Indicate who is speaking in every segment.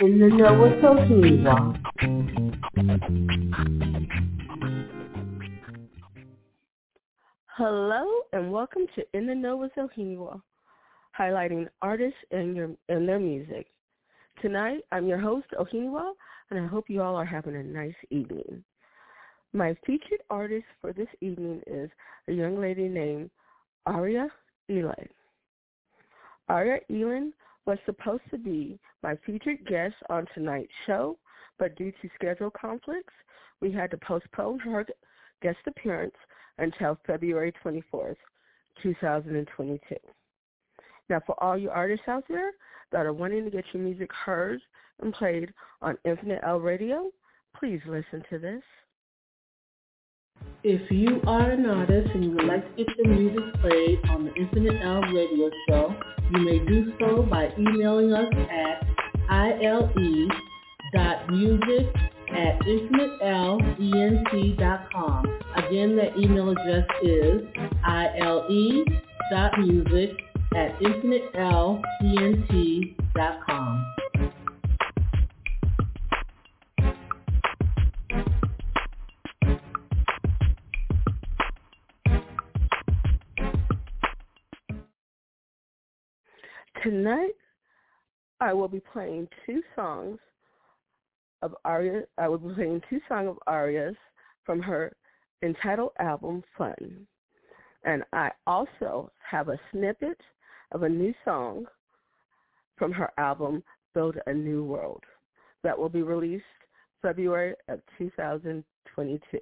Speaker 1: in the know with Sohiniwa.
Speaker 2: Hello and welcome to In the Know with Sohiniwa, highlighting artists and their music. Tonight, I'm your host, Ohiniwa, and I hope you all are having a nice evening. My featured artist for this evening is a young lady named Aria Elin. Aria Elin was supposed to be my featured guest on tonight's show, but due to schedule conflicts, we had to postpone her guest appearance until February 24th, 2022. Now, for all you artists out there that are wanting to get your music heard and played on Infinite L Radio, please listen to this.
Speaker 1: If you are an artist and you would like to get your music played on the Infinite L Radio Show, you may do so by emailing us at ile.music@infinitelent.com. Again, that email address is ile.music@infinitelent.com.
Speaker 2: Tonight, I will be playing two songs of Aria. I will be playing two songs of Aria's from her entitled album, Fun. And I also have a snippet of a new song from her album, Build a New World, that will be released February of 2022.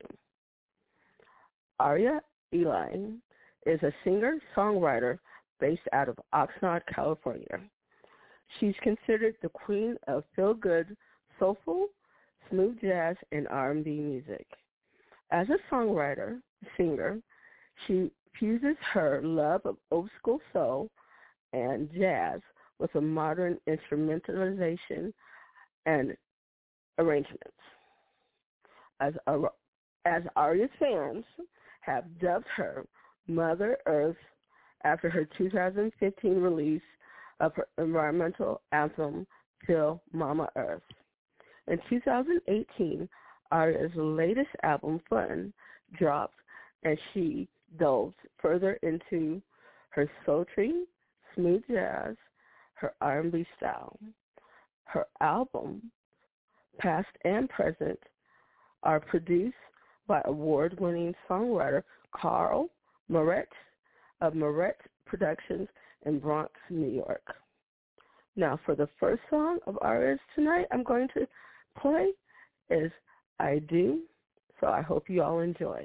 Speaker 2: Aria Elin is a singer-songwriter based out of Oxnard, California. She's considered the queen of feel-good, soulful, smooth jazz, and R&B music. As a songwriter, singer, she fuses her love of old-school soul and jazz with a modern instrumentalization and arrangements. As Aria's fans have dubbed her Mother Earth after her 2015 release of her environmental anthem, Feel Mama Earth. In 2018, Aria's latest album, Fun, dropped, and she delved further into her sultry, smooth jazz, her R&B style. Her albums, past and present, are produced by award-winning songwriter Carl Moret of Moret Productions in Bronx, New York. Now, for the first song of Aria's tonight I'm going to play is I Do, so I hope you all enjoy.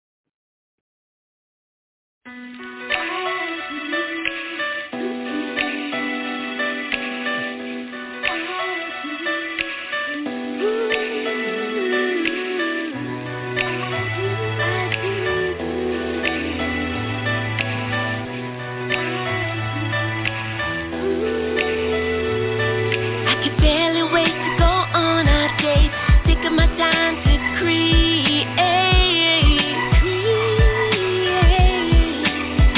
Speaker 3: My time to create.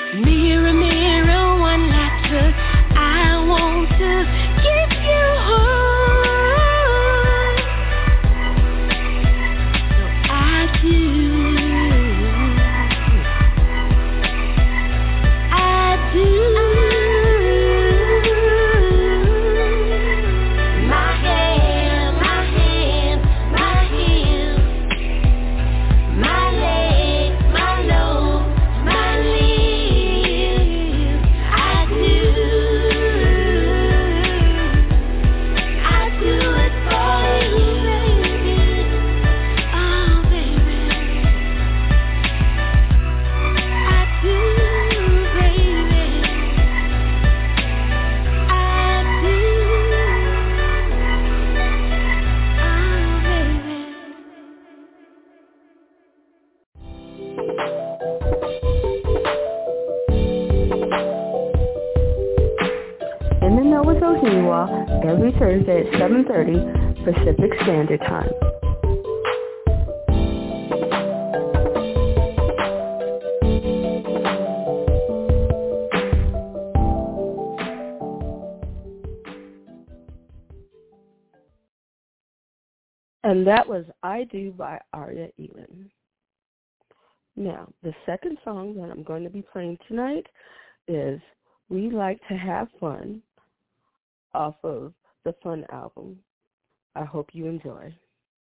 Speaker 3: Mirror, mirror, one like look. I want to give you heart. So I do. I do. My hand, my hand, my heel, my leg, my nose, my lips. I do it for you, baby. Oh, baby. I do, baby. I do.
Speaker 2: In the Know with Oheniwa, every Thursday at 7:30 Pacific Standard Time. And that was I Do by Aria Ewan. Now, the second song that I'm going to be playing tonight is We Like to Have Fun off of the Fun album. I hope you enjoy.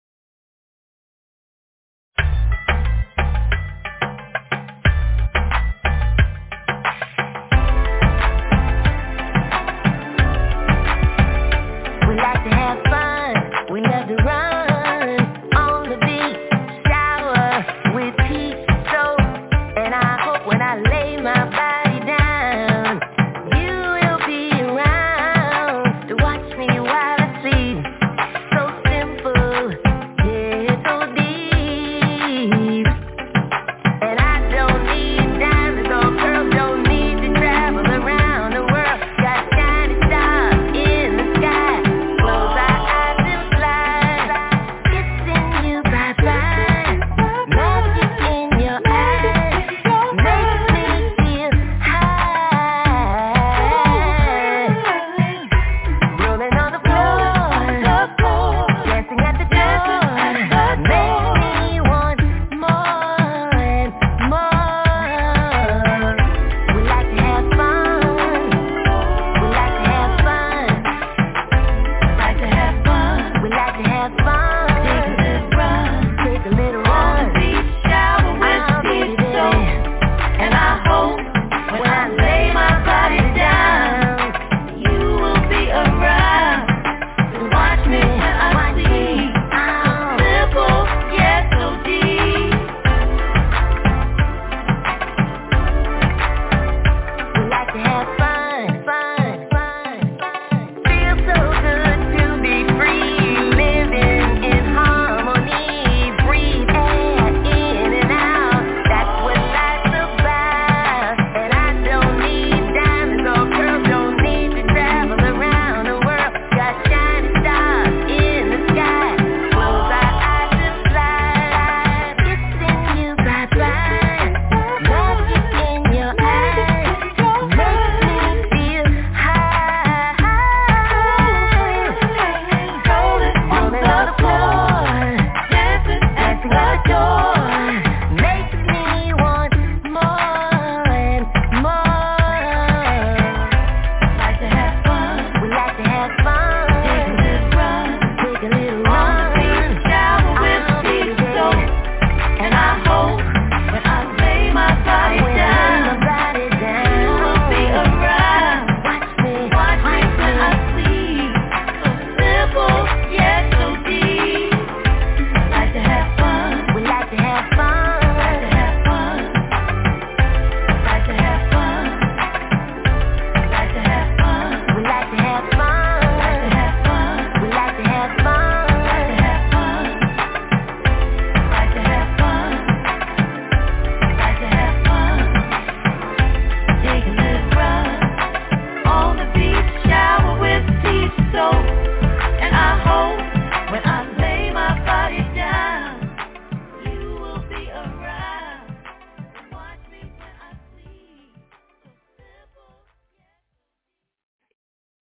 Speaker 3: We like to have fun. We love to run on the beach, shower with peach soap, and I hope when I lay my body down, you will be around to watch me while I sleep. So simple, yeah, so deep. And I don't need diamonds, or girls don't need to travel around the world. Got shiny stars in the sky. Close our eyes and fly. Kissing you bye-bye. Magic in your eyes makes me feel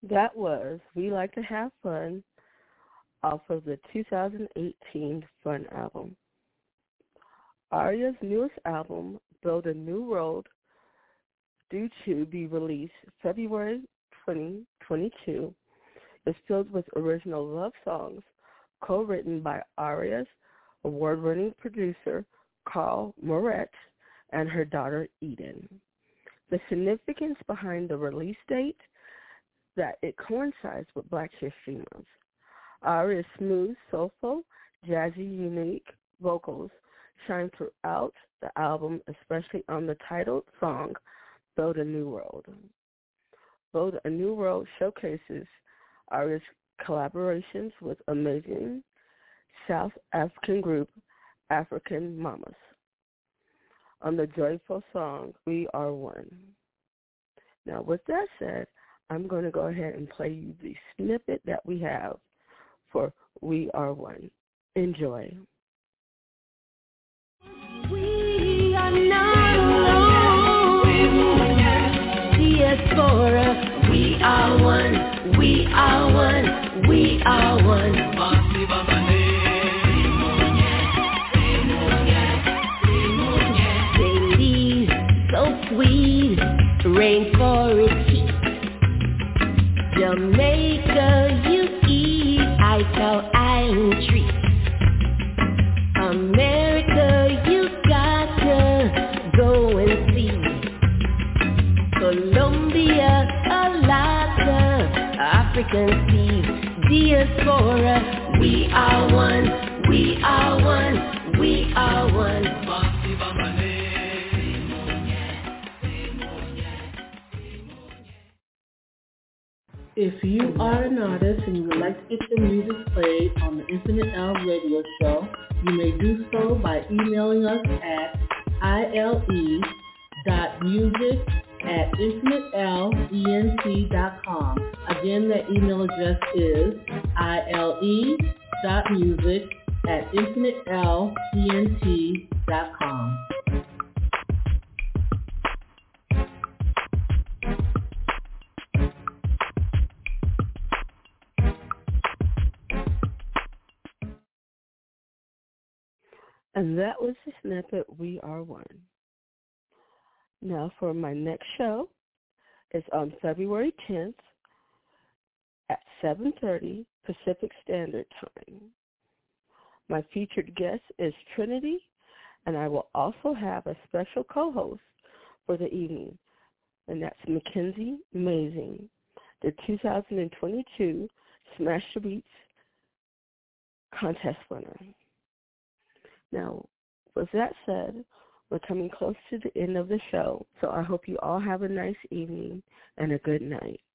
Speaker 2: That was We Like to Have Fun off of the 2018 Fun album. Aria's newest album, Build a New World, due to be released February 2022, is filled with original love songs co-written by Aria's award-winning producer Carl Moretz and her daughter Eden. The significance behind the release date that it coincides with Black History Month. Aria's smooth, soulful, jazzy, unique vocals shine throughout the album, especially on the titled song, Build a New World. Build a New World showcases Aria's collaborations with amazing South African group African Mamas on the joyful song, We Are One. Now, with that said, I'm going to go ahead and play you the snippet that we have for We Are One. Enjoy.
Speaker 3: We are not alone. Diaspora, we are one. We are one. We are one. Ladies, so sweet, rainforest heat. Jamaica, you eat Ital Island trees. America, you got to go and see. Colombia, Alaska, African seas, diaspora, we are one, we are one, we are one.
Speaker 1: If you are an artist and you would like to get your music played on the Infinite L Radio Show, you may do so by emailing us at ile.music@infinitelent.com. Again, that email address is ile.music@infinitelent.com.
Speaker 2: And that was the snippet, We Are One. Now for my next show, it's on February 10th at 7:30 Pacific Standard Time. My featured guest is Trinity, and I will also have a special co-host for the evening, and that's Mackenzie Mazing, the 2022 Smash the Beats contest winner. Now, with that said, we're coming close to the end of the show, so I hope you all have a nice evening and a good night.